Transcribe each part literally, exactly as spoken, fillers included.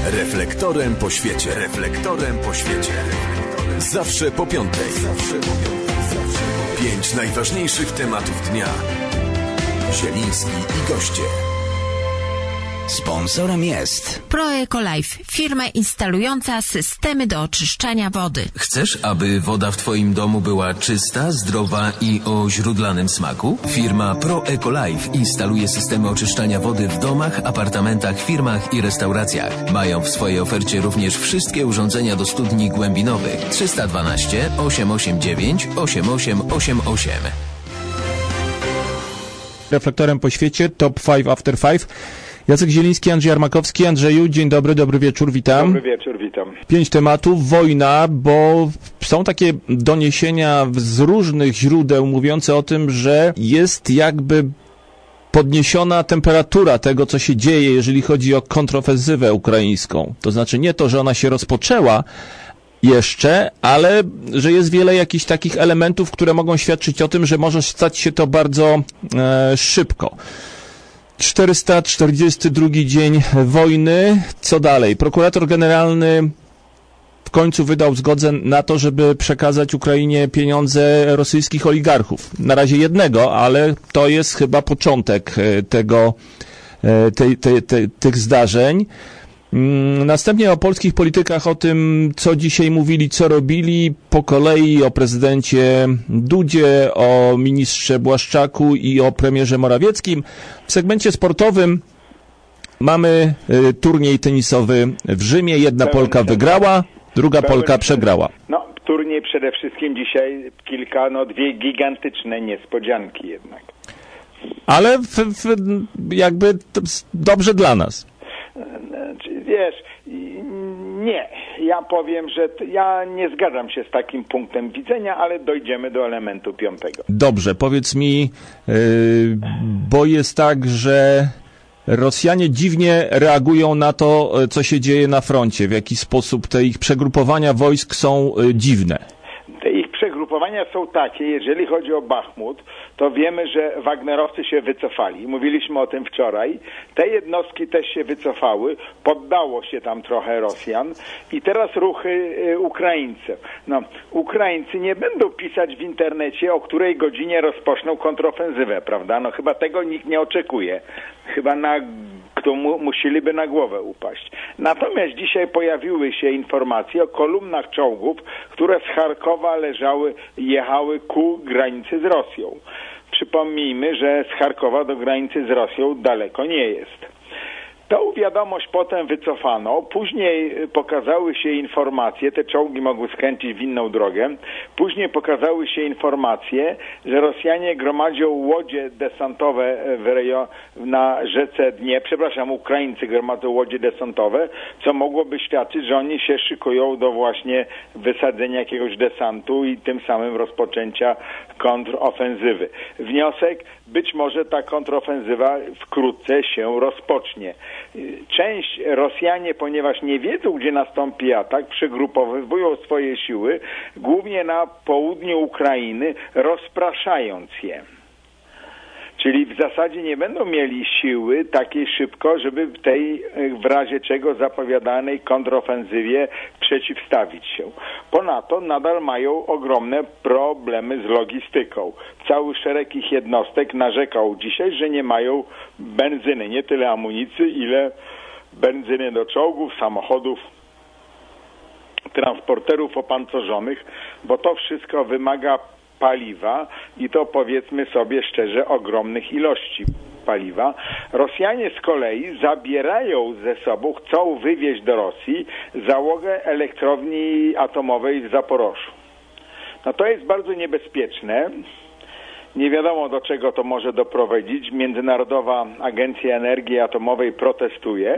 Reflektorem po świecie. Reflektorem po świecie. Zawsze po piątej. Zawsze po piątej. Pięć najważniejszych tematów dnia. Zieliński i goście. Sponsorem jest ProEcoLife, firma instalująca systemy do oczyszczania wody. Chcesz, aby woda w Twoim domu była czysta, zdrowa i o źródlanym smaku? Firma ProEcoLife instaluje systemy oczyszczania wody w domach, apartamentach, firmach i restauracjach. Mają w swojej ofercie również wszystkie urządzenia do studni głębinowych. trzysta dwanaście osiemset osiemdziesiąt dziewięć osiem osiem osiem osiem. Reflektorem po świecie, Top pięć After pięć. Jacek Zieliński, Andrzej Armakowski. Andrzeju, dzień dobry, dobry wieczór, witam. Dobry wieczór, witam. Pięć tematów, wojna, bo są takie doniesienia z różnych źródeł mówiące o tym, że jest jakby podniesiona temperatura tego, co się dzieje, jeżeli chodzi o kontrofensywę ukraińską. To znaczy nie to, że ona się rozpoczęła jeszcze, ale że jest wiele jakichś takich elementów, które mogą świadczyć o tym, że może stać się to bardzo e, szybko. czterysta czterdziesty drugi dzień wojny. Co dalej? Prokurator generalny w końcu wydał zgodę na to, żeby przekazać Ukrainie pieniądze rosyjskich oligarchów. Na razie jednego, ale to jest chyba początek tego, tej, tej, tej, tych zdarzeń. Następnie o polskich politykach, o tym, co dzisiaj mówili, co robili, po kolei o prezydencie Dudzie, o ministrze Błaszczaku i o premierze Morawieckim. W segmencie sportowym mamy y, turniej tenisowy w Rzymie. Jedna Pełen Polka wygrała, druga Pełen Polka przegrała. No, turniej przede wszystkim dzisiaj kilka, no dwie gigantyczne niespodzianki jednak. Ale w, w, jakby dobrze dla nas. Wiesz, nie, ja powiem, że t- ja nie zgadzam się z takim punktem widzenia, ale dojdziemy do elementu piątego. Dobrze, powiedz mi, yy, bo jest tak, że Rosjanie dziwnie reagują na to, co się dzieje na froncie. W jaki sposób te ich przegrupowania wojsk są yy, dziwne? Te ich przegrupowania są takie, jeżeli chodzi o Bachmut, to wiemy, że Wagnerowcy się wycofali. Mówiliśmy o tym wczoraj. Te jednostki też się wycofały. Poddało się tam trochę Rosjan. I teraz ruchy y, Ukraińców. No, Ukraińcy nie będą pisać w internecie, o której godzinie rozpoczną kontrofensywę, prawda? No chyba tego nikt nie oczekuje. Chyba na to mu, musieliby na głowę upaść. Natomiast dzisiaj pojawiły się informacje o kolumnach czołgów, które z Charkowa leżały, jechały ku granicy z Rosją. Przypomnijmy, że z Charkowa do granicy z Rosją daleko nie jest. Tą wiadomość potem wycofano, później pokazały się informacje, te czołgi mogły skręcić w inną drogę, później pokazały się informacje, że Rosjanie gromadzią łodzie desantowe w rejon, na rzece Dnie, przepraszam, Ukraińcy gromadzą łodzie desantowe, co mogłoby świadczyć, że oni się szykują do właśnie wysadzenia jakiegoś desantu i tym samym rozpoczęcia kontrofensywy. Wniosek, być może ta kontrofensywa wkrótce się rozpocznie. Część Rosjanie, ponieważ nie wiedzą, gdzie nastąpi atak, przygrupowują swoje siły, głównie na południu Ukrainy, rozpraszając je. Czyli w zasadzie nie będą mieli siły takiej szybko, żeby tej w razie czego zapowiadanej kontrofensywie przeciwstawić się. Ponadto nadal mają ogromne problemy z logistyką. Cały szereg ich jednostek narzekał dzisiaj, że nie mają benzyny, nie tyle amunicji, ile benzyny do czołgów, samochodów, transporterów opancerzonych, bo to wszystko wymaga paliwa i to, powiedzmy sobie szczerze, ogromnych ilości paliwa. Rosjanie z kolei zabierają ze sobą, chcą wywieźć do Rosji załogę elektrowni atomowej w Zaporożu. No to jest bardzo niebezpieczne. Nie wiadomo, do czego to może doprowadzić. Międzynarodowa Agencja Energii Atomowej protestuje.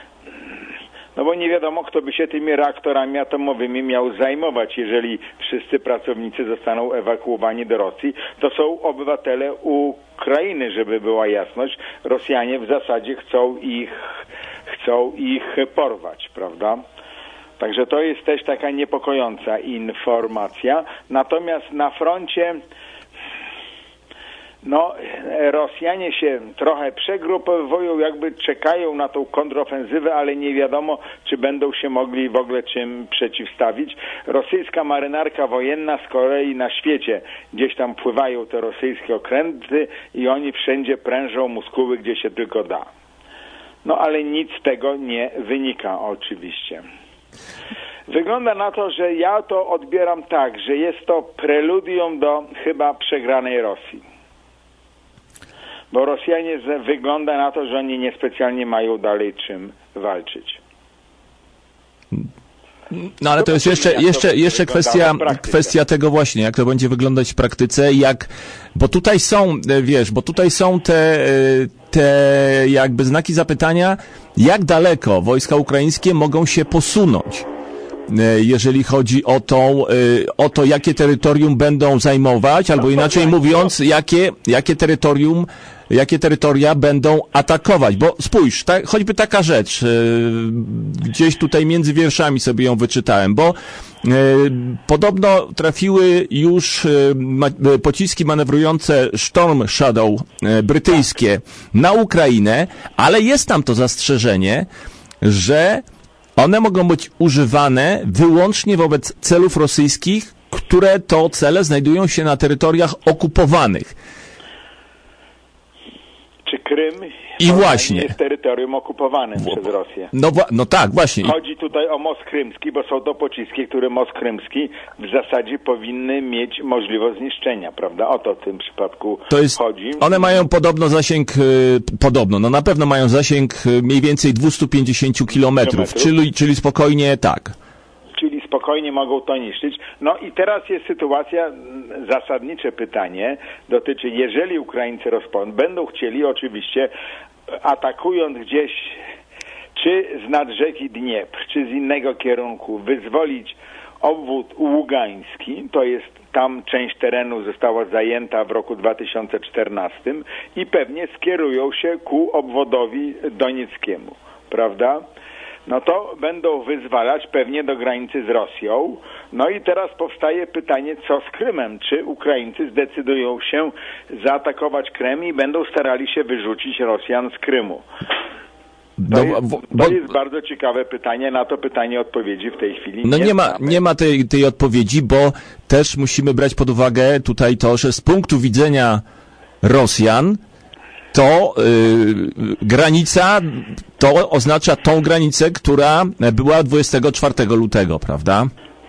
No bo nie wiadomo, kto by się tymi reaktorami atomowymi miał zajmować, jeżeli wszyscy pracownicy zostaną ewakuowani do Rosji. To są obywatele Ukrainy, żeby była jasność. Rosjanie w zasadzie chcą ich, chcą ich porwać, prawda? Także to jest też taka niepokojąca informacja. Natomiast na froncie No, Rosjanie się trochę przegrupowują, jakby czekają na tą kontrofensywę, ale nie wiadomo, czy będą się mogli w ogóle czym przeciwstawić. Rosyjska marynarka wojenna z kolei na świecie, gdzieś tam pływają te rosyjskie okręty i oni wszędzie prężą muskuły, gdzie się tylko da. No, ale nic z tego nie wynika oczywiście. Wygląda na to, że ja to odbieram tak, że jest to preludium do chyba przegranej Rosji. Bo Rosjanie wygląda na to, że oni niespecjalnie mają dalej czym walczyć. No ale to jest jeszcze, jeszcze, jeszcze kwestia, kwestia tego właśnie, jak to będzie wyglądać w praktyce, jak, bo tutaj są, wiesz, bo tutaj są te, te jakby znaki zapytania, jak daleko wojska ukraińskie mogą się posunąć, jeżeli chodzi o tą, o to, jakie terytorium będą zajmować, albo inaczej mówiąc, jakie, jakie terytorium, jakie terytoria będą atakować. Bo spójrz, ta, choćby taka rzecz, gdzieś tutaj między wierszami sobie ją wyczytałem, bo podobno trafiły już pociski manewrujące Storm Shadow brytyjskie na Ukrainę, ale jest tam to zastrzeżenie, że one mogą być używane wyłącznie wobec celów rosyjskich, które to cele znajdują się na terytoriach okupowanych. Czy Krym I właśnie jest terytorium okupowanym w... przez Rosję? No, no tak, właśnie. Chodzi tutaj o most krymski, bo są to pociski, które most krymski w zasadzie powinny mieć możliwość zniszczenia, prawda? O to w tym przypadku to jest, chodzi. One mają podobno zasięg, y, podobno, no na pewno mają zasięg y, mniej więcej dwieście pięćdziesiąt kilometrów, czyli, czyli spokojnie tak. Czyli spokojnie mogą to niszczyć. No i teraz jest sytuacja, zasadnicze pytanie dotyczy, jeżeli Ukraińcy rozpą- będą chcieli oczywiście, atakując gdzieś, czy z nad rzeki Dniepr, czy z innego kierunku, wyzwolić obwód ługański, to jest tam część terenu została zajęta w roku dwa tysiące czternastym i pewnie skierują się ku obwodowi donieckiemu, prawda? No to będą wyzwalać pewnie do granicy z Rosją. No i teraz powstaje pytanie, co z Krymem? Czy Ukraińcy zdecydują się zaatakować Krym i będą starali się wyrzucić Rosjan z Krymu? To, no, jest, bo, to jest bardzo ciekawe pytanie, na to pytanie odpowiedzi w tej chwili no nie, nie ma, nie ma tej, tej odpowiedzi, bo też musimy brać pod uwagę tutaj to, że z punktu widzenia Rosjan to yy, granica, to oznacza tą granicę, która była dwudziestego czwartego lutego, prawda?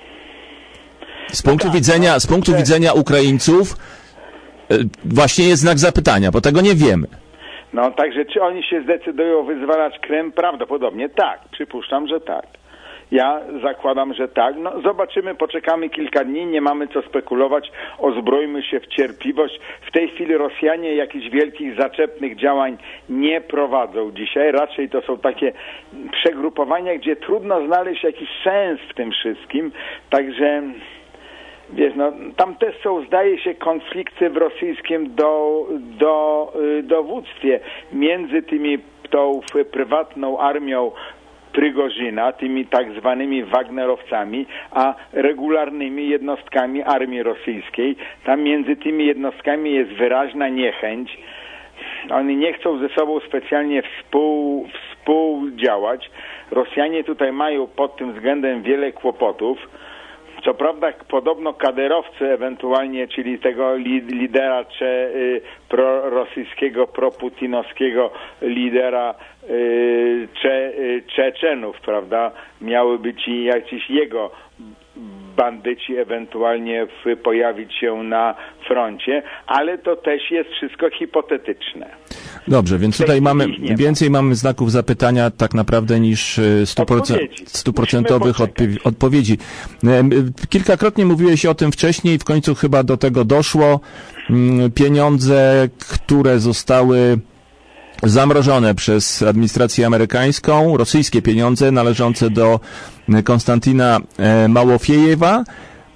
Z punktu no tak, widzenia, no, z punktu że... widzenia Ukraińców yy, właśnie jest znak zapytania, bo tego nie wiemy. No także czy oni się zdecydują wyzwalać Krym? Prawdopodobnie tak, przypuszczam, że tak. Ja zakładam, że tak. No zobaczymy, poczekamy kilka dni, nie mamy co spekulować, ozbrojmy się w cierpliwość. W tej chwili Rosjanie jakichś wielkich, zaczepnych działań nie prowadzą dzisiaj. Raczej to są takie przegrupowania, gdzie trudno znaleźć jakiś sens w tym wszystkim. Także, wiesz, no tam też są, zdaje się, konflikty w rosyjskim do, do, dowództwie między tymi tą prywatną armią Prygozina, tymi tak zwanymi Wagnerowcami, a regularnymi jednostkami armii rosyjskiej. Tam między tymi jednostkami jest wyraźna niechęć. Oni nie chcą ze sobą specjalnie współ, współdziałać. Rosjanie tutaj mają pod tym względem wiele kłopotów. Co prawda podobno kaderowcy ewentualnie, czyli tego lidera cze, y, prorosyjskiego, proputinowskiego lidera y, cze, y, Czeczenów, prawda, miały być i jakiś jego bandyci ewentualnie w, pojawić się na froncie, ale to też jest wszystko hipotetyczne. Dobrze, więc tutaj mamy więcej mamy znaków zapytania tak naprawdę niż stuprocentowych odpowiedzi. Kilkakrotnie mówiłeś o tym wcześniej, w końcu chyba do tego doszło. Pieniądze, które zostały zamrożone przez administrację amerykańską, rosyjskie pieniądze należące do Konstantina Małofiejewa,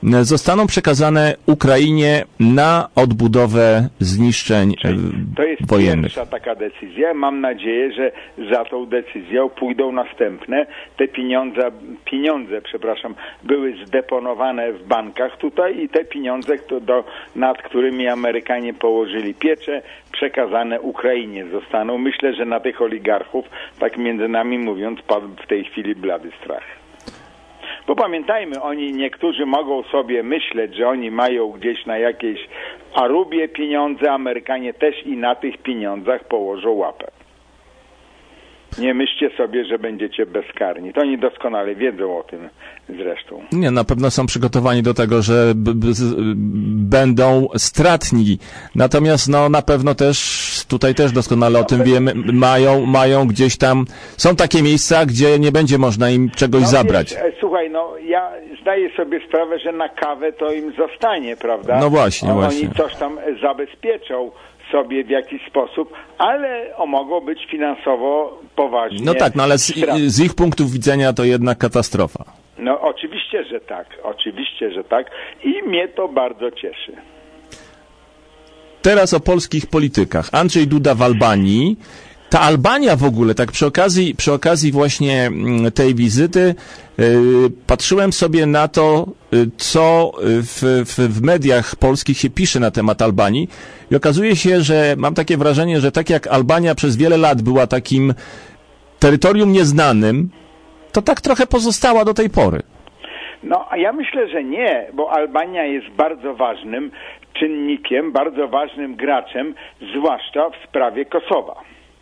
zostaną przekazane Ukrainie na odbudowę zniszczeń to jest wojennych. Pierwsza taka decyzja. Mam nadzieję, że za tą decyzją pójdą następne. Te pieniądze, pieniądze, przepraszam, były zdeponowane w bankach tutaj i te pieniądze, do, nad którymi Amerykanie położyli pieczę, przekazane Ukrainie zostaną. Myślę, że na tych oligarchów, tak między nami mówiąc, padł w tej chwili blady strach. Bo pamiętajmy, oni niektórzy mogą sobie myśleć, że oni mają gdzieś na jakiejś Arubie pieniądze, Amerykanie też i na tych pieniądzach położą łapę. Nie myślcie sobie, że będziecie bezkarni. To oni doskonale wiedzą o tym zresztą. Nie, na pewno są przygotowani do tego, że b- b- z- będą stratni. Natomiast no na pewno też, tutaj też doskonale o tym wiemy, mają, mają gdzieś tam, są takie miejsca, gdzie nie będzie można im czegoś no, zabrać. Wiesz, słuchaj, no ja zdaję sobie sprawę, że na kawę to im zostanie, prawda? No właśnie, o, właśnie. Oni coś tam zabezpieczą sobie w jakiś sposób, ale o, mogą być finansowo poważnie. No tak, no ale z, z ich punktu widzenia to jednak katastrofa. No oczywiście, że tak, oczywiście, że tak i mnie to bardzo cieszy. Teraz o polskich politykach. Andrzej Duda w Albanii. Ta Albania w ogóle, tak przy okazji, przy okazji właśnie tej wizyty, yy, patrzyłem sobie na to, yy, co w, w, w mediach polskich się pisze na temat Albanii i okazuje się, że mam takie wrażenie, że tak jak Albania przez wiele lat była takim terytorium nieznanym, to tak trochę pozostała do tej pory. No, a ja myślę, że nie, bo Albania jest bardzo ważnym czynnikiem, bardzo ważnym graczem, zwłaszcza w sprawie Kosowa.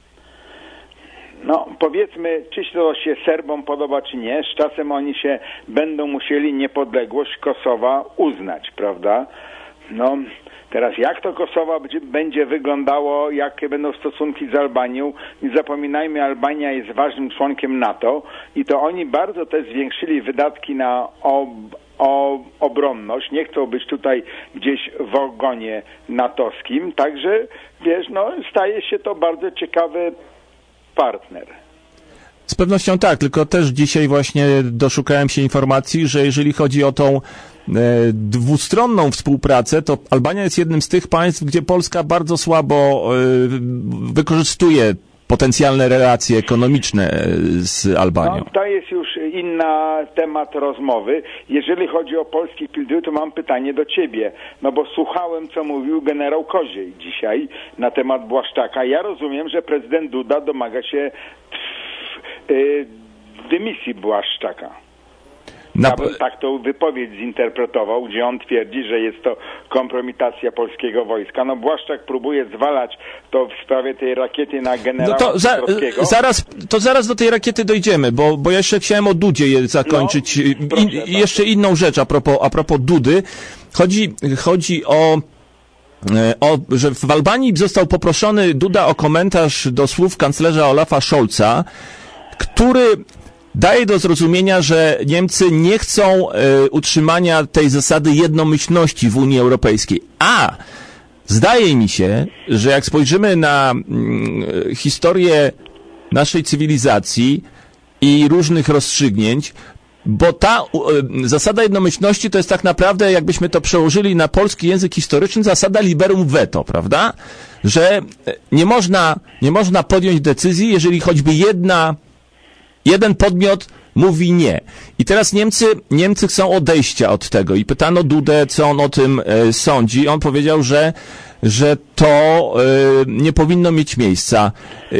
No, powiedzmy, czy to się Serbom podoba, czy nie, z czasem oni się będą musieli niepodległość Kosowa uznać, prawda? No, teraz jak to Kosowa będzie wyglądało, jakie będą stosunki z Albanią? Nie zapominajmy, Albania jest ważnym członkiem NATO i to oni bardzo też zwiększyli wydatki na ob, o, obronność. Nie chcą być tutaj gdzieś w ogonie natowskim, także wiesz, no, staje się to bardzo ciekawy partner. Z pewnością tak, tylko też dzisiaj właśnie doszukałem się informacji, że jeżeli chodzi o tą e, dwustronną współpracę, to Albania jest jednym z tych państw, gdzie Polska bardzo słabo e, wykorzystuje potencjalne relacje ekonomiczne z Albanią. No, to jest już inny temat rozmowy. Jeżeli chodzi o polskich pilotów, to mam pytanie do ciebie. No bo słuchałem, co mówił generał Koziej dzisiaj na temat Błaszczaka. Ja rozumiem, że prezydent Duda domaga się yy, dymisji Błaszczaka. Na... Ja bym tak tą wypowiedź zinterpretował, gdzie on twierdzi, że jest to kompromitacja polskiego wojska. No Błaszczak próbuje zwalać to w sprawie tej rakiety na generała no to, za, zaraz, to zaraz do tej rakiety dojdziemy, bo, bo jeszcze chciałem o Dudzie je zakończyć. No, proszę, I, jeszcze inną rzecz a propos, a propos Dudy. Chodzi, chodzi o O, że w Albanii został poproszony Duda o komentarz do słów kanclerza Olafa Scholza, który daje do zrozumienia, że Niemcy nie chcą y, utrzymania tej zasady jednomyślności w Unii Europejskiej. A zdaje mi się, że jak spojrzymy na y, historię naszej cywilizacji i różnych rozstrzygnięć, bo ta y, zasada jednomyślności to jest tak naprawdę, jakbyśmy to przełożyli na polski język historyczny, zasada liberum veto, prawda? Że nie można, nie można podjąć decyzji, jeżeli choćby jedna Jeden podmiot mówi nie. I teraz Niemcy, Niemcy chcą odejścia od tego. I pytano Dudę, co on o tym e, sądzi. On powiedział, że, że to e, nie powinno mieć miejsca. E,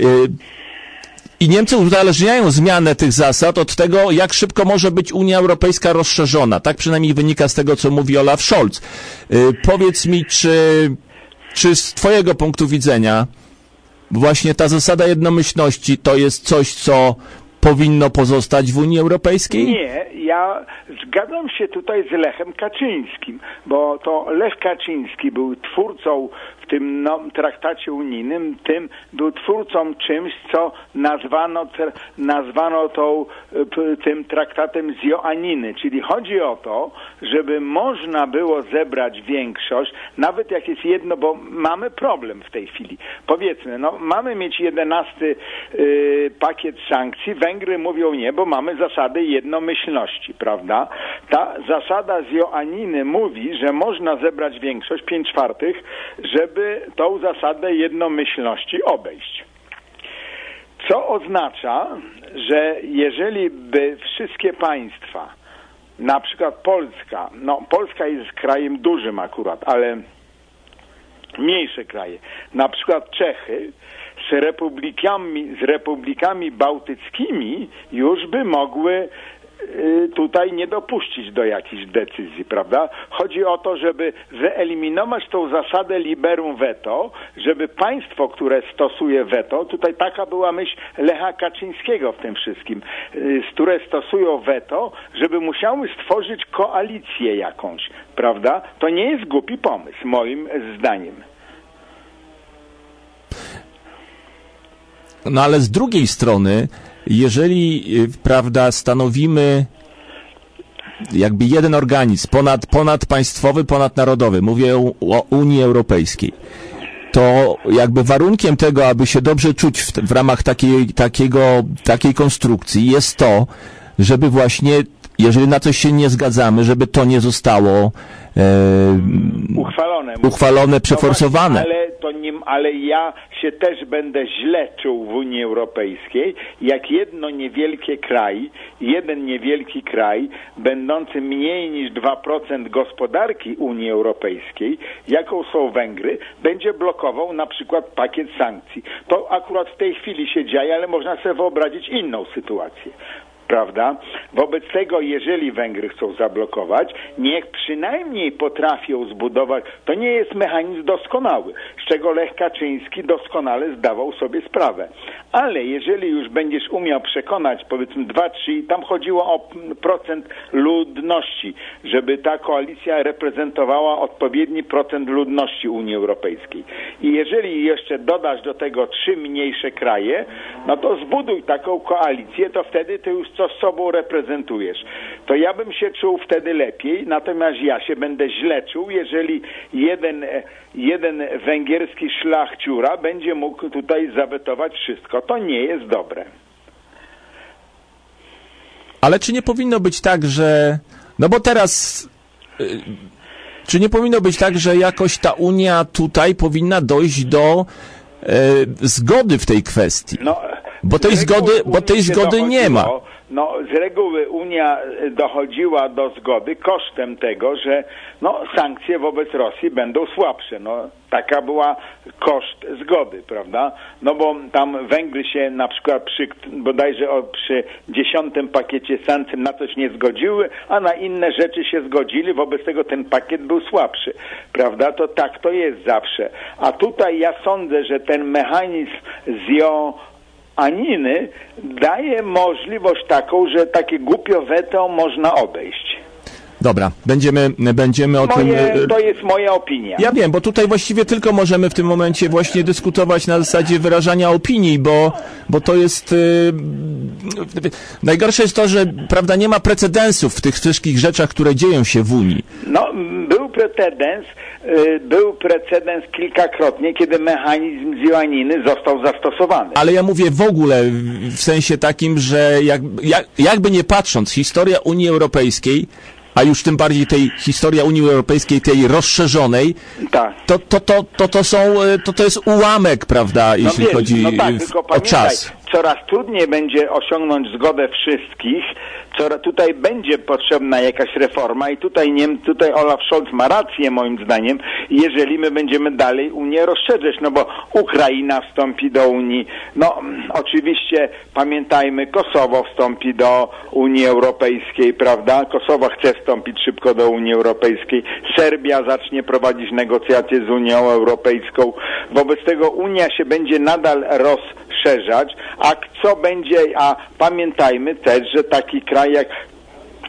I Niemcy uzależniają zmianę tych zasad od tego, jak szybko może być Unia Europejska rozszerzona. Tak przynajmniej wynika z tego, co mówi Olaf Scholz. E, powiedz mi, czy, czy z twojego punktu widzenia właśnie ta zasada jednomyślności to jest coś, co powinno pozostać w Unii Europejskiej? Nie, ja zgadzam się tutaj z Lechem Kaczyńskim, bo to Lech Kaczyński był twórcą w tym no, traktacie unijnym, tym był twórcą czymś, co nazwano, nazwano tą, tym traktatem z Joanniny. Czyli chodzi o to, żeby można było zebrać większość, nawet jak jest jedno, bo mamy problem w tej chwili. Powiedzmy, no mamy mieć jedenasty yy, pakiet sankcji, Węgry mówią nie, bo mamy zasadę jednomyślności, prawda? Ta zasada z Joanniny mówi, że można zebrać większość, pięć czwartych, żeby tą zasadę jednomyślności obejść. Co oznacza, że jeżeli by wszystkie państwa, na przykład Polska, no Polska jest krajem dużym akurat, ale mniejsze kraje, na przykład Czechy z republikami, z republikami bałtyckimi już by mogły tutaj nie dopuścić do jakichś decyzji, prawda? Chodzi o to, żeby wyeliminować tą zasadę liberum veto, żeby państwo, które stosuje veto, tutaj taka była myśl Lecha Kaczyńskiego w tym wszystkim, które stosują veto, żeby musiały stworzyć koalicję jakąś, prawda? To nie jest głupi pomysł, moim zdaniem. No ale z drugiej strony, jeżeli, prawda, stanowimy jakby jeden organizm ponad, ponadpaństwowy, ponadnarodowy, mówię o Unii Europejskiej, to jakby warunkiem tego, aby się dobrze czuć w, w ramach takiej, takiego, takiej konstrukcji jest to, żeby właśnie, jeżeli na coś się nie zgadzamy, żeby to nie zostało e, uchwalone, uchwalone, przeforsowane. No ale, to nie, ale ja się też będę źle czuł w Unii Europejskiej, jak jedno niewielkie kraj, jeden niewielki kraj, będący mniej niż dwa procent gospodarki Unii Europejskiej, jaką są Węgry, będzie blokował na przykład pakiet sankcji. To akurat w tej chwili się dzieje, ale można sobie wyobrazić inną sytuację. Prawda? Wobec tego, jeżeli Węgry chcą zablokować, niech przynajmniej potrafią zbudować, to nie jest mechanizm doskonały, z czego Lech Kaczyński doskonale zdawał sobie sprawę. Ale jeżeli już będziesz umiał przekonać, powiedzmy dwa trzy, tam chodziło o procent ludności, żeby ta koalicja reprezentowała odpowiedni procent ludności Unii Europejskiej. I jeżeli jeszcze dodasz do tego trzy mniejsze kraje, no to zbuduj taką koalicję, to wtedy ty już co z sobą reprezentujesz. To ja bym się czuł wtedy lepiej, natomiast ja się będę źle czuł, jeżeli jeden, jeden węgierski szlachciura będzie mógł tutaj zawetować wszystko. To nie jest dobre. Ale czy nie powinno być tak, że... No bo teraz... Czy nie powinno być tak, że jakoś ta Unia tutaj powinna dojść do e, zgody w tej kwestii? No, bo tej zgody, bo tej zgody nie ma. No, z reguły Unia dochodziła do zgody kosztem tego, że no, sankcje wobec Rosji będą słabsze. No, taka była koszt zgody, prawda? No bo tam Węgry się na przykład przy, bodajże o, przy dziesiątym pakiecie sankcji na coś nie zgodziły, a na inne rzeczy się zgodzili, wobec tego ten pakiet był słabszy, prawda? To tak to jest zawsze. A tutaj ja sądzę, że ten mechanizm z ją Aniny daje możliwość taką, że takie głupio weto można obejść. Dobra, będziemy, będziemy o Moje, tym... To jest moja opinia. Ja wiem, bo tutaj właściwie tylko możemy w tym momencie właśnie dyskutować na zasadzie wyrażania opinii, bo, bo to jest... Yy, najgorsze jest to, że prawda, nie ma precedensów w tych wszystkich rzeczach, które dzieją się w Unii. No, był precedens, yy, był precedens kilkakrotnie, kiedy mechanizm z Joanniny został zastosowany. Ale ja mówię w ogóle w sensie takim, że jak, jak, jakby nie patrząc, historia Unii Europejskiej, a już tym bardziej tej historia Unii Europejskiej, tej rozszerzonej, tak. to, to, to, to, to są, to, to jest ułamek, prawda, jeśli no wiesz, chodzi no tak, w, tylko o pamiętaj, czas. Coraz trudniej będzie osiągnąć zgodę wszystkich, coraz, tutaj będzie potrzebna jakaś reforma i tutaj, nie, tutaj Olaf Scholz ma rację moim zdaniem, jeżeli my będziemy dalej Unię rozszerzać, no bo Ukraina wstąpi do Unii, no oczywiście pamiętajmy, Kosowo wstąpi do Unii Europejskiej, prawda? Kosowo chce wstąpić szybko do Unii Europejskiej, Serbia zacznie prowadzić negocjacje z Unią Europejską, wobec tego Unia się będzie nadal rozszerzać, a co będzie, a pamiętajmy też, że taki kraj jak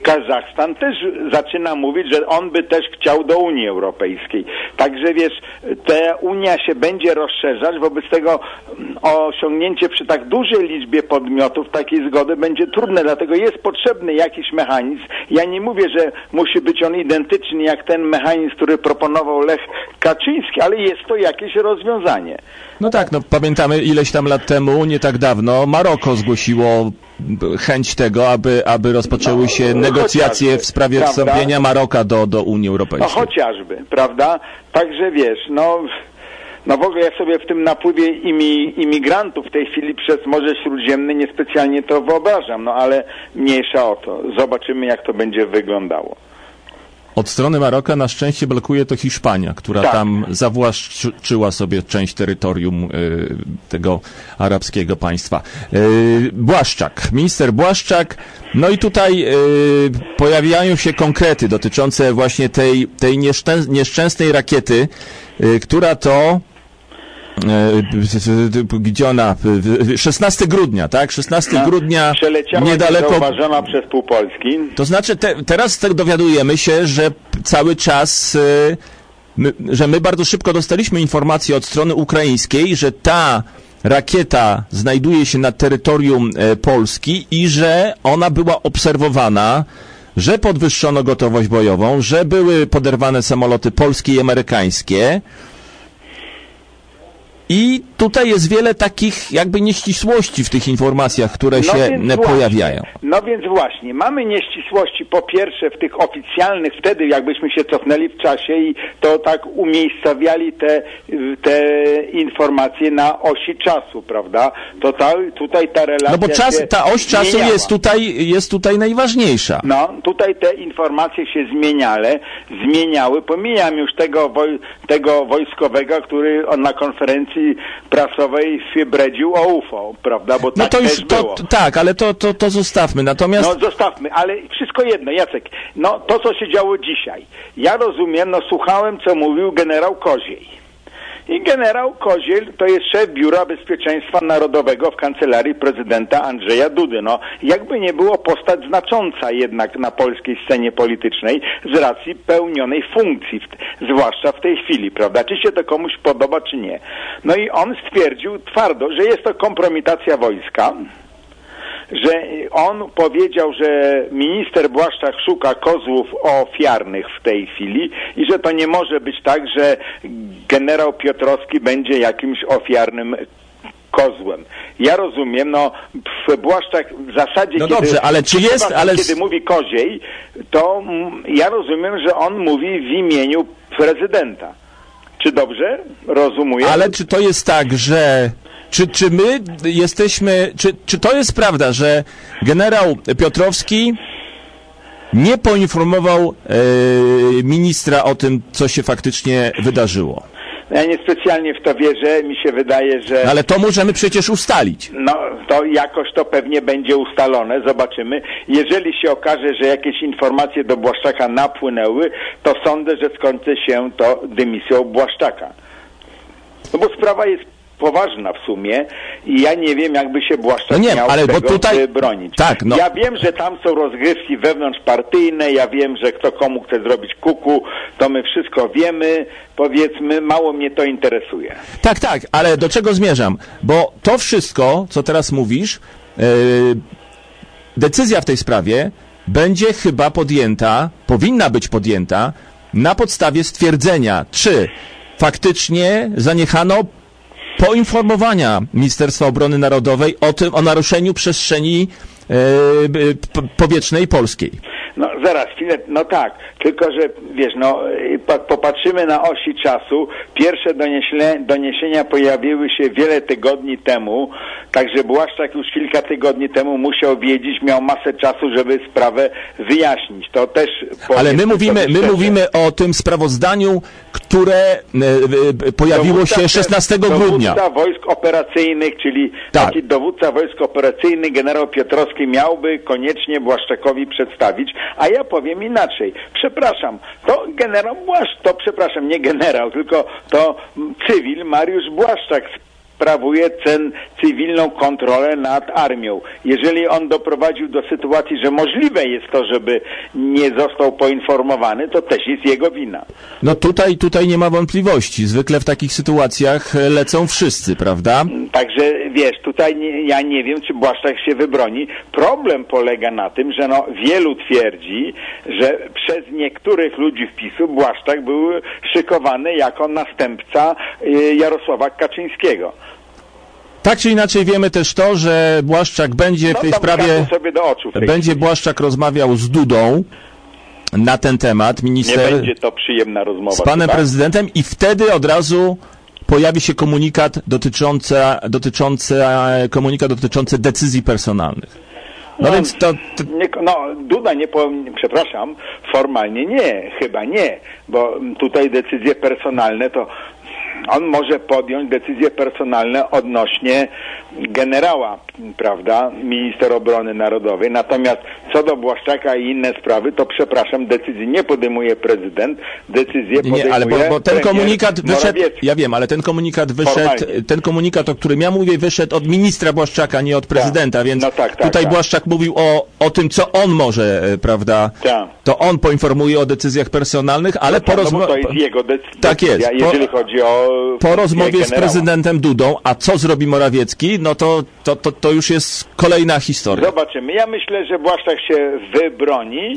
Kazachstan też zaczyna mówić, że on by też chciał do Unii Europejskiej. Także wiesz, ta Unia się będzie rozszerzać, wobec tego osiągnięcie przy tak dużej liczbie podmiotów takiej zgody będzie trudne, dlatego jest potrzebny jakiś mechanizm. Ja nie mówię, że musi być on identyczny jak ten mechanizm, który proponował Lech Kaczyński, ale jest to jakieś rozwiązanie. No tak, no pamiętamy ileś tam lat temu, nie tak dawno, Maroko zgłosiło chęć tego, aby, aby rozpoczęły no, się negocjacje chociażby, w sprawie prawda? wstąpienia Maroka do, do Unii Europejskiej. No chociażby, prawda? Także wiesz, no... No w ogóle ja sobie w tym napływie imi, imigrantów w tej chwili przez Morze Śródziemne niespecjalnie to wyobrażam, no ale mniejsza o to. Zobaczymy, jak to będzie wyglądało. Od strony Maroka na szczęście blokuje to Hiszpania, która tak. tam zawłaszczyła sobie część terytorium y, tego arabskiego państwa. Y, Błaszczak, minister Błaszczak, no i tutaj y, pojawiają się konkrety dotyczące właśnie tej, tej nieszczę- nieszczęsnej rakiety, y, która to gdzie ona? szesnastego grudnia, tak? szesnastego grudnia przeleciała niedaleko... zauważona przez pół Polski. To znaczy, te, teraz tak dowiadujemy się, że cały czas, my, że my bardzo szybko dostaliśmy informację od strony ukraińskiej, że ta rakieta znajduje się na terytorium Polski i że ona była obserwowana, że podwyższono gotowość bojową, że były poderwane samoloty polskie i amerykańskie. I tutaj jest wiele takich jakby nieścisłości w tych informacjach, które no się pojawiają. Właśnie, no więc właśnie, mamy nieścisłości po pierwsze w tych oficjalnych, wtedy jakbyśmy się cofnęli w czasie i to tak umiejscowiali te, te informacje na osi czasu, prawda? To ta, tutaj ta relacja No bo czas, ta oś czasu jest tutaj, jest tutaj najważniejsza. No, tutaj te informacje się zmieniały, zmieniały. Pomijam już tego, woj, tego wojskowego, który on na konferencji prasowej się bredził o U F O, prawda? Bo no tak to już, też było. To, tak, ale to, to, to zostawmy. Natomiast... No zostawmy, ale wszystko jedno, Jacek. No to, co się działo dzisiaj. Ja rozumiem, no słuchałem, co mówił generał Koziej. I generał Koziel to jest szef Biura Bezpieczeństwa Narodowego w kancelarii prezydenta Andrzeja Dudy. No, jakby nie było postać znacząca jednak na polskiej scenie politycznej z racji pełnionej funkcji, w, zwłaszcza w tej chwili, prawda? Czy się to komuś podoba, czy nie. No i on stwierdził twardo, że jest to kompromitacja wojska, że on powiedział, że minister Błaszczak szuka kozłów ofiarnych w tej chwili i że to nie może być tak, że generał Piotrowski będzie jakimś ofiarnym kozłem. Ja rozumiem, no Błaszczak w zasadzie, no kiedy, dobrze, ale czy jest, ale... kiedy mówi Koziej, to ja rozumiem, że on mówi w imieniu prezydenta. Czy dobrze rozumuję? Ale czy to jest tak, że Czy, czy my jesteśmy, czy, czy to jest prawda, że generał Piotrowski nie poinformował e, ministra o tym, co się faktycznie wydarzyło? Ja niespecjalnie w to wierzę, mi się wydaje, że... No ale to możemy przecież ustalić. No, to jakoś to pewnie będzie ustalone, zobaczymy. Jeżeli się okaże, że jakieś informacje do Błaszczaka napłynęły, to sądzę, że skończy się to dymisją Błaszczaka. No bo sprawa jest poważna w sumie i ja nie wiem, jakby się Błaszczak no nie, miał ale tego bo tutaj... bronić. Tak, no. Ja wiem, że tam są rozgrywki wewnątrzpartyjne, ja wiem, że kto komu chce zrobić kuku, to my wszystko wiemy, powiedzmy, mało mnie to interesuje. Tak, tak, ale do czego zmierzam? Bo to wszystko, co teraz mówisz, yy, decyzja w tej sprawie będzie chyba podjęta, powinna być podjęta na podstawie stwierdzenia, czy faktycznie zaniechano poinformowania Ministerstwa Obrony Narodowej o tym, o naruszeniu przestrzeni e, p- powietrznej polskiej. No zaraz, chwilę, no tak, tylko że wiesz, no popatrzymy na osi czasu, pierwsze donieśle, doniesienia pojawiły się wiele tygodni temu, także Błaszczak już kilka tygodni temu musiał wiedzieć, miał masę czasu, żeby sprawę wyjaśnić. To też... Ale my mówimy, my mówimy o tym sprawozdaniu, które e, e, pojawiło dowódca, się szesnastego grudnia. Dowódca wojsk operacyjnych, czyli tak. taki dowódca wojsk operacyjnych, generał Piotrowski miałby koniecznie Błaszczakowi przedstawić, a ja powiem inaczej. Przepraszam, to generał Błaszczak, to przepraszam, nie generał, tylko to cywil Mariusz Błaszczak sprawuje cen, cywilną kontrolę nad armią. Jeżeli on doprowadził do sytuacji, że możliwe jest to, żeby nie został poinformowany, to też jest jego wina. No tutaj, tutaj nie ma wątpliwości. Zwykle w takich sytuacjach lecą wszyscy, prawda? Także wiesz, tutaj nie, ja nie wiem, czy Błaszczak się wybroni. Problem polega na tym, że no, wielu twierdzi, że przez niektórych ludzi w PiS-u Błaszczak był szykowany jako następca y, Jarosława Kaczyńskiego. Tak czy inaczej wiemy też to, że Błaszczak będzie w tej no, sprawie, sobie do oczu w tej będzie chwili. Błaszczak rozmawiał z Dudą na ten temat, minister, nie będzie to przyjemna rozmowa z panem tak? prezydentem i wtedy od razu pojawi się komunikat dotyczący, dotyczący, komunikat dotyczący decyzji personalnych. No, no więc to... to... Nie, no, Duda nie, po, przepraszam, formalnie nie, chyba nie, bo tutaj decyzje personalne to on może podjąć decyzje personalne odnośnie generała, prawda, minister obrony narodowej. Natomiast co do Błaszczaka i inne sprawy, to przepraszam, decyzji nie podejmuje prezydent, decyzję podejmuje nie, ale bo, bo ten komunikat wyszedł, ja wiem, ale ten komunikat wyszedł, Formalnie. ten komunikat, o którym ja mówię, wyszedł od ministra Błaszczaka, nie od prezydenta, tak. więc no tak, tak, tutaj tak. Błaszczak mówił o, o tym, co on może, prawda, tak. to on poinformuje o decyzjach personalnych, ale no, po rozmowie... No, to jest jego decyzja, tak jest, jeżeli po, chodzi o... Po rozmowie z prezydentem Dudą, a co zrobi Morawiecki, no to, to, to, to już jest kolejna historia. Zobaczymy. Ja myślę, że Błaszczak się wybroni,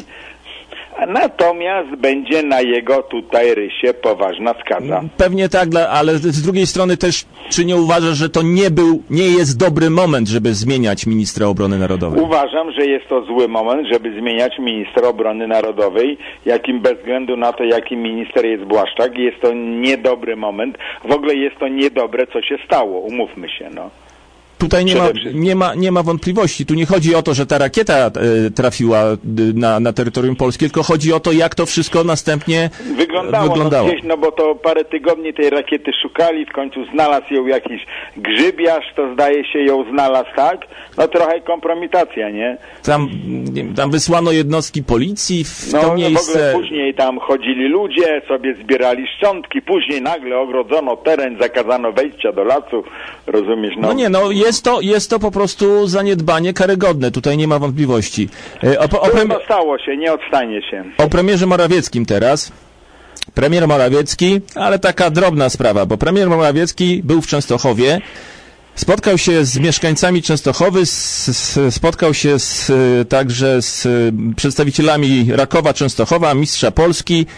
natomiast będzie na jego tutaj rysie poważna skaza. Pewnie tak, ale z drugiej strony też, czy nie uważasz, że to nie był, nie jest dobry moment, żeby zmieniać ministra obrony narodowej? Uważam, że jest to zły moment, żeby zmieniać ministra obrony narodowej, jakim bez względu na to, jaki minister jest Błaszczak, jest to niedobry moment. W ogóle jest to niedobre, co się stało, umówmy się, no. Tutaj nie ma, nie, ma, nie ma wątpliwości. Tu nie chodzi o to, że ta rakieta e, trafiła na, na terytorium Polski, tylko chodzi o to, jak to wszystko następnie wyglądało. wyglądało. No, gdzieś, no bo to parę tygodni tej rakiety szukali, w końcu znalazł ją jakiś grzybiarz, to zdaje się ją znalazł, tak? No trochę kompromitacja, nie? Tam, nie, tam wysłano jednostki policji w no, to no miejsce. w ogóle później tam chodzili ludzie, sobie zbierali szczątki, później nagle ogrodzono teren, zakazano wejścia do lasu, rozumiesz? No, no nie, no jest to, jest to po prostu zaniedbanie karygodne, tutaj nie ma wątpliwości. O, o, o prem... stało się, nie odstanie się. O premierze Morawieckim teraz. Premier Morawiecki, ale taka drobna sprawa, bo premier Morawiecki był w Częstochowie, spotkał się z mieszkańcami Częstochowy, s, spotkał się z, także z przedstawicielami Rakowa Częstochowa, mistrza Polski,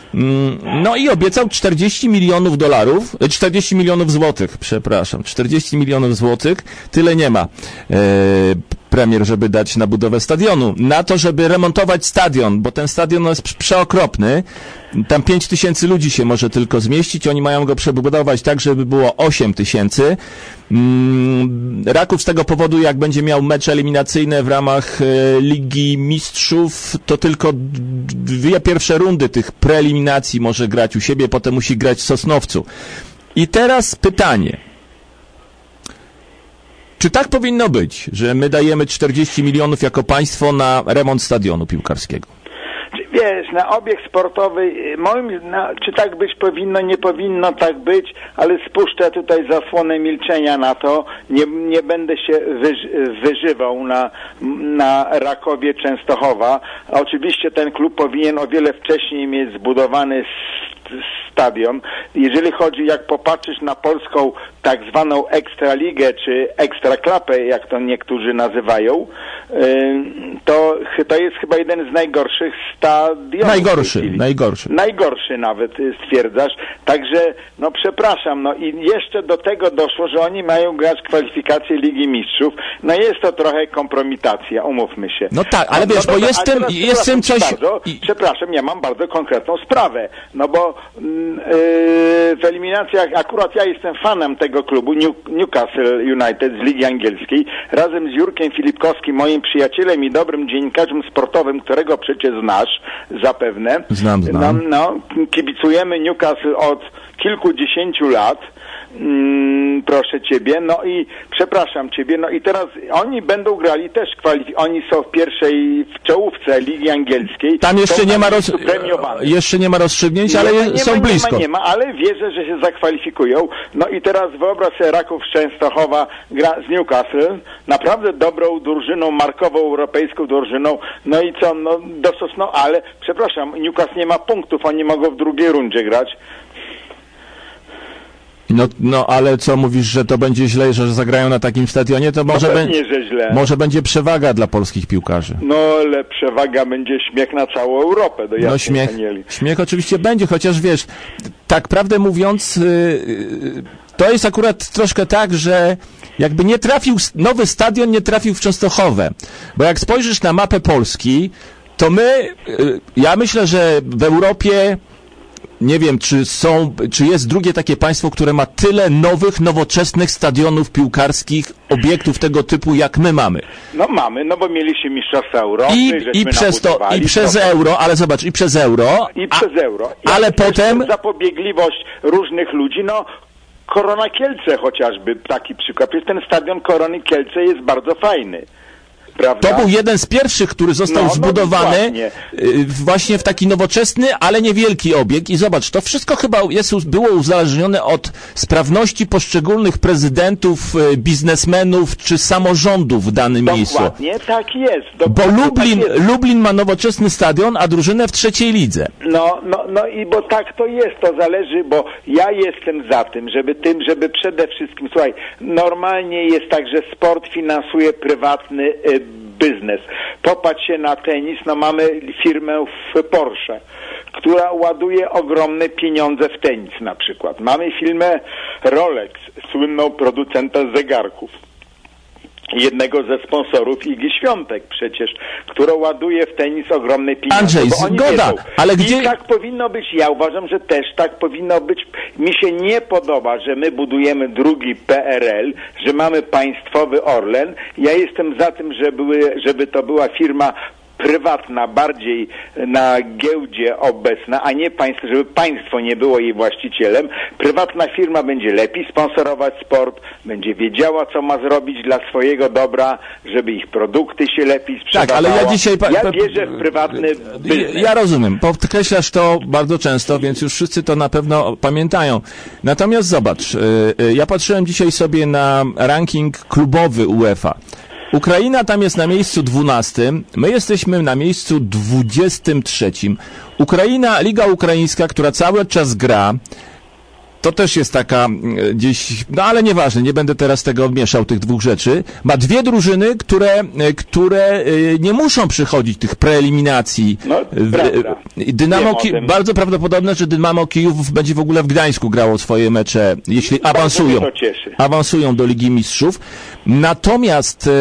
no i obiecał czterdzieści milionów dolarów, czterdzieści milionów złotych, przepraszam, czterdzieści milionów złotych, tyle nie ma e, premier, żeby dać na budowę stadionu, na to, żeby remontować stadion, bo ten stadion jest przeokropny, tam pięć tysięcy ludzi się może tylko zmieścić, oni mają go przebudować tak, żeby było osiem tysięcy. Raków z tego powodu, jak będzie miał mecze eliminacyjne w ramach e, Ligi Mistrzów, to tylko dwie pierwsze rundy tych preeliminacji może grać u siebie, potem musi grać w Sosnowcu. I teraz pytanie. Czy tak powinno być, że my dajemy czterdzieści milionów jako państwo na remont stadionu piłkarskiego? Wiesz, na obiekt sportowy, moim, no, czy tak być powinno, nie powinno tak być, ale spuszczę tutaj zasłonę milczenia na to, nie, nie będę się wyż, wyżywał na, na Rakowie Częstochowa. Oczywiście ten klub powinien o wiele wcześniej mieć zbudowany stadion. Jeżeli chodzi, jak popatrzysz na polską tak zwaną Ekstraligę, czy Ekstraklapę, jak to niektórzy nazywają, to, to jest chyba jeden z najgorszych stadionów. Najgorszy, najgorszy. Najgorszy nawet stwierdzasz. Także, no przepraszam, no i jeszcze do tego doszło, że oni mają grać kwalifikacje Ligi Mistrzów. No jest to trochę kompromitacja, umówmy się. No tak, ale no, wiesz, no, bo jest tym, jest tym coś... Bardzo, przepraszam, ja mam bardzo konkretną sprawę. No bo yy, w eliminacjach, akurat ja jestem fanem tego klubu, New, Newcastle United z Ligi Angielskiej, razem z Jurkiem Filipkowskim, moim przyjacielem i dobrym dziennikarzem sportowym, którego przecież znasz zapewne. Znam, znam. No, no, kibicujemy Newcastle od kilkudziesięciu lat. proszę ciebie, no i przepraszam ciebie, no i teraz oni będą grali też kwalifik- oni są w pierwszej, w czołówce Ligi Angielskiej. Tam jeszcze nie ma roz... premiowani. jeszcze nie ma rozstrzygnięć, ale nie ma, nie są ma, blisko. Nie ma, nie ma, ale wierzę, że się zakwalifikują. No i teraz wyobraź sobie, Raków Częstochowa gra z Newcastle, naprawdę dobrą drużyną, markową, europejską drużyną, no i co, no dosyć, no ale, przepraszam, Newcastle nie ma punktów, oni mogą w drugiej rundzie grać. No, no, ale co mówisz, że to będzie źle, że zagrają na takim stadionie, to może, no be- że źle. może będzie przewaga dla polskich piłkarzy. No, ale przewaga będzie śmiech na całą Europę. Do no śmiech, śmiech oczywiście będzie, chociaż wiesz, tak prawdę mówiąc, yy, to jest akurat troszkę tak, że jakby nie trafił, nowy stadion nie trafił w Częstochowę, bo jak spojrzysz na mapę Polski, to my, yy, ja myślę, że w Europie nie wiem, czy są, czy jest drugie takie państwo, które ma tyle nowych, nowoczesnych stadionów piłkarskich, obiektów tego typu, jak my mamy. No mamy, no bo mieliśmy mistrzostwa Europy. I, i przez to, i przez trochę. euro, ale zobacz, i przez euro. I przez euro. I ale potem... Zapobiegliwość różnych ludzi, no Korona Kielce chociażby, taki przykład. Jest ten stadion Korony Kielce jest bardzo fajny. Prawda? To był jeden z pierwszych, który został no, zbudowany no właśnie. właśnie w taki nowoczesny, ale niewielki obiekt. I zobacz, to wszystko chyba jest, było uzależnione od sprawności poszczególnych prezydentów, biznesmenów czy samorządów w danym dokładnie, miejscu. Dokładnie, tak jest. Bo Lublin, tak jest. Lublin ma nowoczesny stadion, a drużynę w trzeciej lidze. No, no, no i bo tak to jest, to zależy, bo ja jestem za tym, żeby tym, żeby przede wszystkim, słuchaj, normalnie jest tak, że sport finansuje prywatny y, biznes. Popatrz się na tenis, no mamy firmę w Porsche, która ładuje ogromne pieniądze w tenis na przykład. Mamy firmę Rolex, słynną producenta zegarków. Jednego ze sponsorów Igi Świątek przecież, która ładuje w tenis ogromne pieniądze. Andrzej, zgoda, ale gdzie... I tak powinno być, ja uważam, że też tak powinno być. Mi się nie podoba, że my budujemy drugi P R L, że mamy państwowy Orlen. Ja jestem za tym, żeby, żeby to była firma prywatna, bardziej na giełdzie obecna, a nie państwo, żeby państwo nie było jej właścicielem. Prywatna firma będzie lepiej sponsorować sport, będzie wiedziała, co ma zrobić dla swojego dobra, żeby ich produkty się lepiej sprzedawały. Tak, ale ja dzisiaj... Pa, ja pa, wierzę w prywatny biznes. Ja rozumiem. Podkreślasz to bardzo często, więc już wszyscy to na pewno pamiętają. Natomiast zobacz, ja patrzyłem dzisiaj sobie na ranking klubowy UEFA. Ukraina tam jest na miejscu dwunastym, my jesteśmy na miejscu dwudziestym trzecim. Ukraina, Liga Ukraińska, która cały czas gra, to też jest taka gdzieś, no ale nieważne, nie będę teraz tego mieszał, tych dwóch rzeczy. Ma dwie drużyny, które, które nie muszą przychodzić tych preeliminacji. No, prawda. Dynamo Ki- bardzo prawdopodobne, że Dynamo Kijów będzie w ogóle w Gdańsku grało swoje mecze, jeśli awansują, awansują do Ligi Mistrzów. Natomiast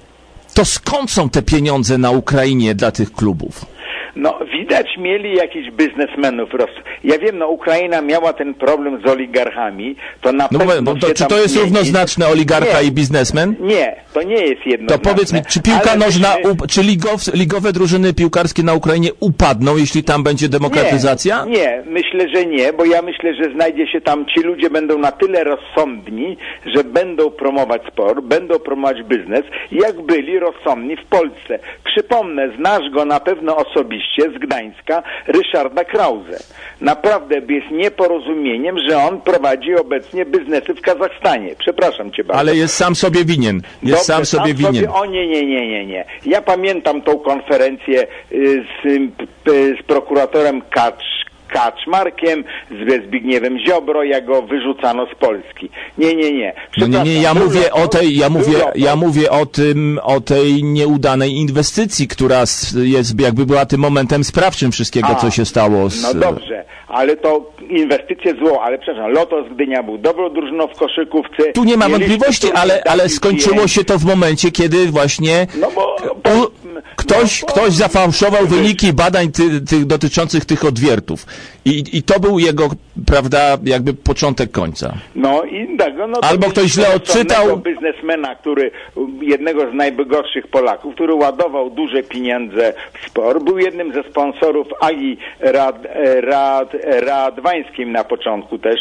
to skąd są te pieniądze na Ukrainie dla tych klubów? No, widać mieli jakichś biznesmenów. Ja wiem, no Ukraina miała ten problem z oligarchami, to na no, pewno bo to, się Czy tam to jest zmieni. Równoznaczne oligarcha nie, i biznesmen? Nie, to nie jest jednoznaczne. To powiedz mi, czy piłka ale nożna, myśmy... up, czy ligow, ligowe drużyny piłkarskie na Ukrainie upadną, jeśli tam będzie demokratyzacja? Nie, nie, myślę, że nie, bo ja myślę, że znajdzie się tam, ci ludzie będą na tyle rozsądni, że będą promować sport, będą promować biznes, jak byli rozsądni w Polsce. Przypomnę, znasz go na pewno osobiście z Gdańska, Ryszarda Krause. Naprawdę jest nieporozumieniem, że on prowadzi obecnie biznesy w Kazachstanie. Przepraszam cię bardzo. Ale jest sam sobie winien. Jest Dobrze, sam sobie sam winien. Sobie, o nie, nie, nie, nie, nie. Ja pamiętam tą konferencję y, z, y, z prokuratorem Kacz, Kaczmarkiem, z Zbigniewem Ziobro, jak go wyrzucano z Polski. Nie, nie, nie. No nie, nie, ja mówię o tej, ja mówię, ja mówię o tym, o tej nieudanej inwestycji, która jest, jakby była tym momentem sprawczym wszystkiego, A, co się stało z... No dobrze, ale to inwestycje zło, ale przepraszam, Lotos Gdynia był dobrą drużyną w koszykówce. Tu nie ma wątpliwości, ale, ale skończyło się to w momencie, kiedy właśnie no bo, bo, u, ktoś, no bo, ktoś zafałszował wyniki badań ty, ty, dotyczących tych odwiertów. I, I to był jego, prawda, jakby początek końca. No i tego, no albo ktoś źle odczytał. Biznesmena, który, jednego z najbogatszych Polaków, który ładował duże pieniądze w sport, był jednym ze sponsorów Agi Rad, Rad, Radwańskim na początku też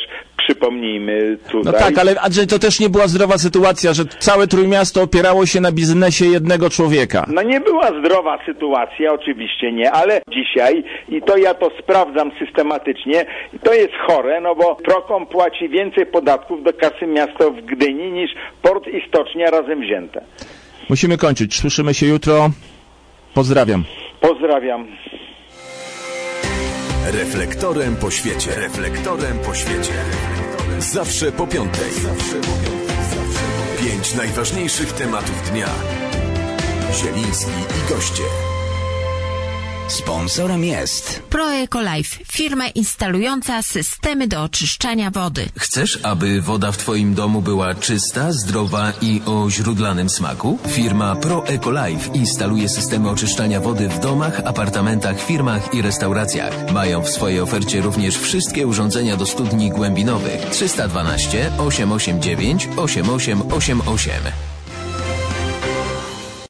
przypomnijmy tutaj. No tak, ale Andrzej, to też nie była zdrowa sytuacja, że całe Trójmiasto opierało się na biznesie jednego człowieka. No nie była zdrowa sytuacja, oczywiście nie, ale dzisiaj, i to ja to sprawdzam systematycznie, to jest chore, no bo Procom płaci więcej podatków do kasy miasta w Gdyni niż port i stocznia razem wzięte. Musimy kończyć. Słyszymy się jutro. Pozdrawiam. Pozdrawiam. Reflektorem po świecie. Reflektorem po świecie. Zawsze po piątej. Pięć najważniejszych tematów dnia. Zieliński i goście. Sponsorem jest ProEcoLife, firma instalująca systemy do oczyszczania wody. Chcesz, aby woda w Twoim domu była czysta, zdrowa i o źródlanym smaku? Firma ProEcoLife instaluje systemy oczyszczania wody w domach, apartamentach, firmach i restauracjach. Mają w swojej ofercie również wszystkie urządzenia do studni głębinowych. trzysta dwanaście osiemset osiemdziesiąt dziewięć osiemdziesiąt osiem osiemdziesiąt osiem.